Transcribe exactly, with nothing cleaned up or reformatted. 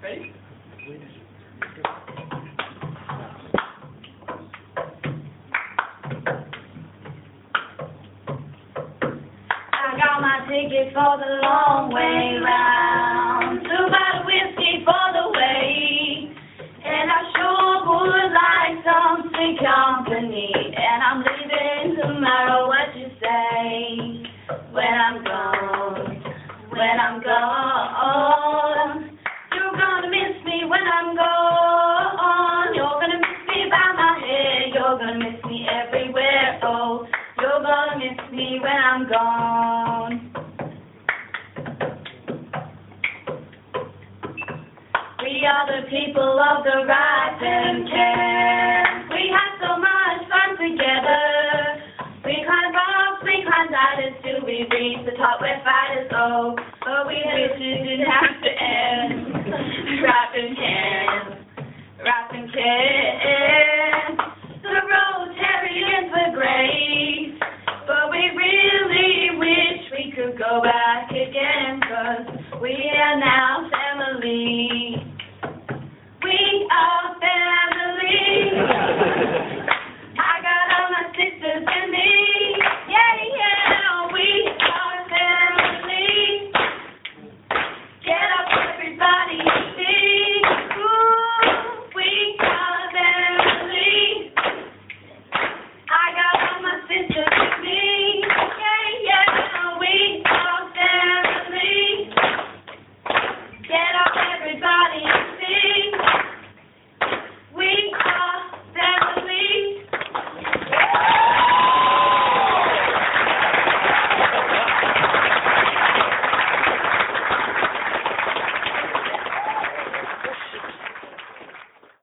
Ready? I got my ticket for the long way round. Two bottle whiskey for the way. And I sure would like some sweet company. And I'm leaving tomorrow, what you say? When I'm gone, when I'm gone. You're gonna miss me when I'm gone. You're gonna miss me by my head. You're gonna miss me everywhere. Oh, you're gonna miss me when I'm gone. We are the people of the rise and care. We had so much fun together. We climbed rocks, we climbed ladders till we reached the top where fighters go. But we wish it didn't have to end. Wrapped in hair.